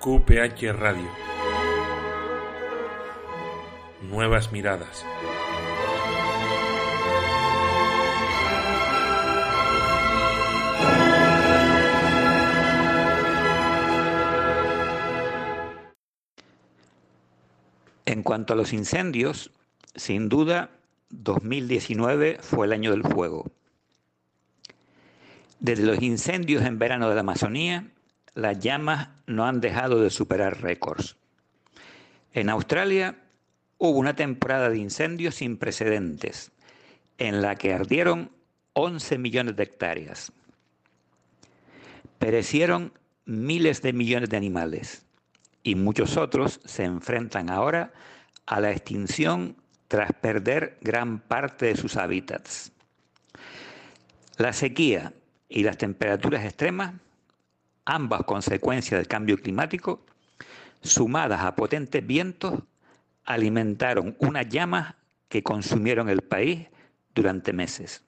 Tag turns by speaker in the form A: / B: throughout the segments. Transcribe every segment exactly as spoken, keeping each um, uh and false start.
A: Q P H Radio. Nuevas miradas.
B: En cuanto a los incendios, sin duda, dos mil diecinueve fue el año del fuego. Desde los incendios en verano de la Amazonía, las llamas no han dejado de superar récords. En Australia hubo una temporada de incendios sin precedentes, en la que ardieron once millones de hectáreas. Perecieron miles de millones de animales y muchos otros se enfrentan ahora a la extinción tras perder gran parte de sus hábitats. La sequía y las temperaturas extremas, ambas consecuencias del cambio climático, sumadas a potentes vientos, alimentaron unas llamas que consumieron el país durante meses.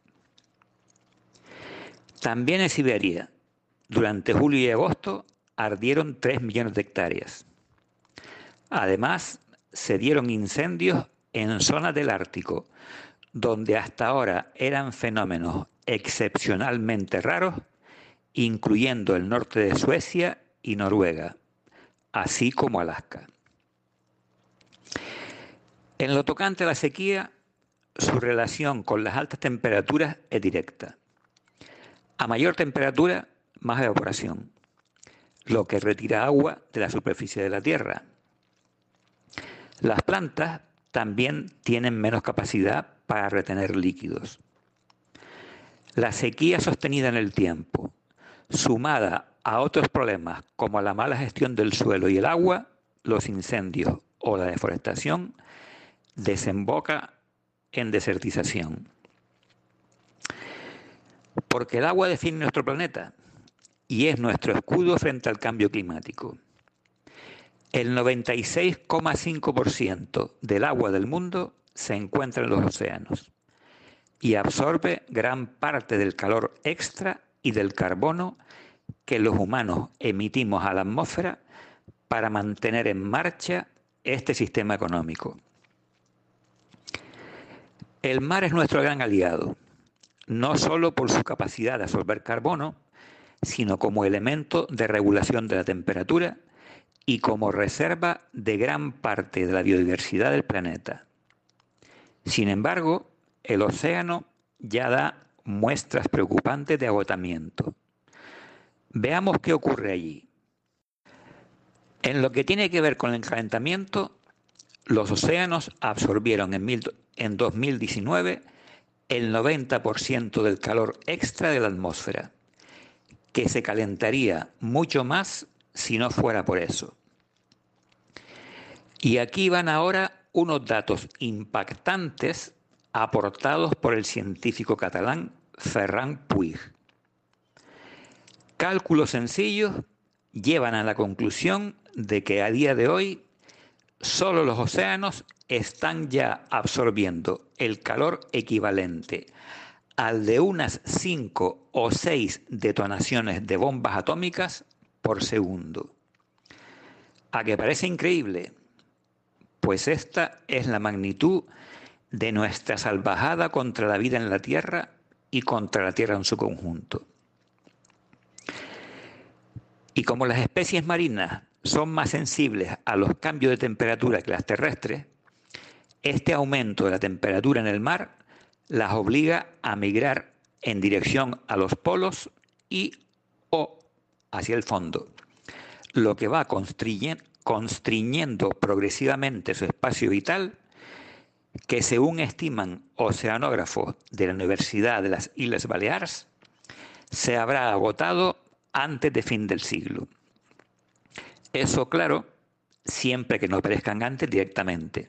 B: También en Siberia, durante julio y agosto, ardieron tres millones de hectáreas. Además, se dieron incendios en zonas del Ártico, donde hasta ahora eran fenómenos excepcionalmente raros, incluyendo el norte de Suecia y Noruega, así como Alaska. En lo tocante a la sequía, su relación con las altas temperaturas es directa. A mayor temperatura, más evaporación, lo que retira agua de la superficie de la Tierra. Las plantas también tienen menos capacidad para retener líquidos. La sequía sostenida en el tiempo, sumada a otros problemas como la mala gestión del suelo y el agua, los incendios o la deforestación, desemboca en desertización. Porque el agua define nuestro planeta y es nuestro escudo frente al cambio climático. El noventa y seis coma cinco por ciento del agua del mundo se encuentra en los océanos y absorbe gran parte del calor extra y del carbono que los humanos emitimos a la atmósfera para mantener en marcha este sistema económico. El mar es nuestro gran aliado, no solo por su capacidad de absorber carbono, sino como elemento de regulación de la temperatura y como reserva de gran parte de la biodiversidad del planeta. Sin embargo, el océano ya da muestras preocupantes de agotamiento. Veamos qué ocurre allí. En lo que tiene que ver con el calentamiento, los océanos absorbieron en, mil, en dos mil diecinueve el noventa por ciento del calor extra de la atmósfera, que se calentaría mucho más si no fuera por eso. Y aquí van ahora unos datos impactantes aportados por el científico catalán Ferran Puig. Cálculos sencillos llevan a la conclusión de que a día de hoy solo los océanos están ya absorbiendo el calor equivalente al de unas cinco o seis detonaciones de bombas atómicas por segundo. ¿A que parece increíble? Pues esta es la magnitud de nuestra salvajada contra la vida en la Tierra y contra la Tierra en su conjunto. Y como las especies marinas son más sensibles a los cambios de temperatura que las terrestres, este aumento de la temperatura en el mar las obliga a migrar en dirección a los polos y o hacia el fondo, lo que va constriñendo progresivamente su espacio vital, que según estiman oceanógrafos de la Universidad de las Islas Baleares, se habrá agotado antes de fin del siglo. Eso, claro, siempre que no aparezcan antes directamente.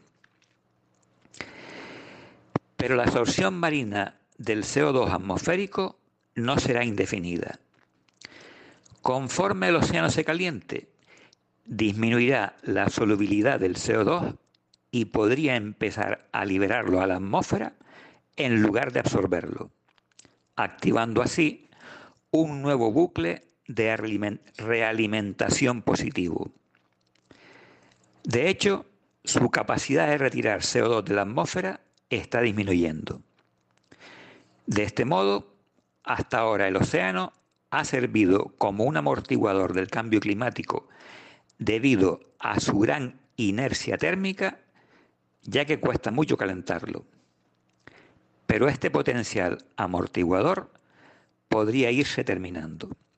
B: Pero la absorción marina del C O dos atmosférico no será indefinida. Conforme el océano se caliente, disminuirá la solubilidad del C O dos y podría empezar a liberarlo a la atmósfera en lugar de absorberlo, activando así un nuevo bucle de realimentación positivo. De hecho, su capacidad de retirar C O dos de la atmósfera está disminuyendo. De este modo, hasta ahora el océano ha servido como un amortiguador del cambio climático debido a su gran inercia térmica, ya que cuesta mucho calentarlo. Pero este potencial amortiguador podría irse terminando.